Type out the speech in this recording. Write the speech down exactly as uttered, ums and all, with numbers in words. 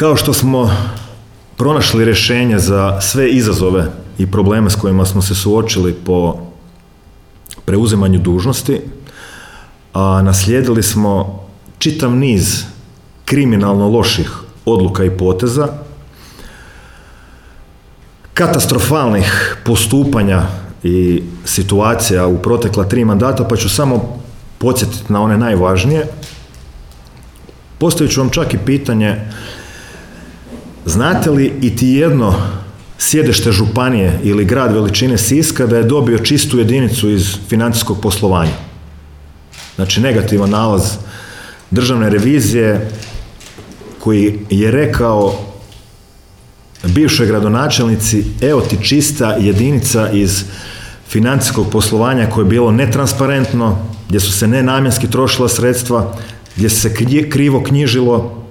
Kao što smo pronašli rješenje za sve izazove i probleme s kojima smo se suočili po preuzimanju dužnosti, a naslijedili smo čitav niz kriminalno loših odluka i poteza, katastrofalnih postupanja i situacija u protekla tri mandata, pa ću samo podsjetiti na one najvažnije. Postavit ću vam čak i pitanje, znate li iti jedno sjedište županije ili grad veličine Siska da je dobio čistu jedinicu iz financijskog poslovanja? Znači negativan nalaz državne revizije koji je rekao bivšoj gradonačelnici, evo ti čista jedinica iz financijskog poslovanja koje je bilo netransparentno, gdje su se nenamjenski trošila sredstva, gdje se krivo knjižilo,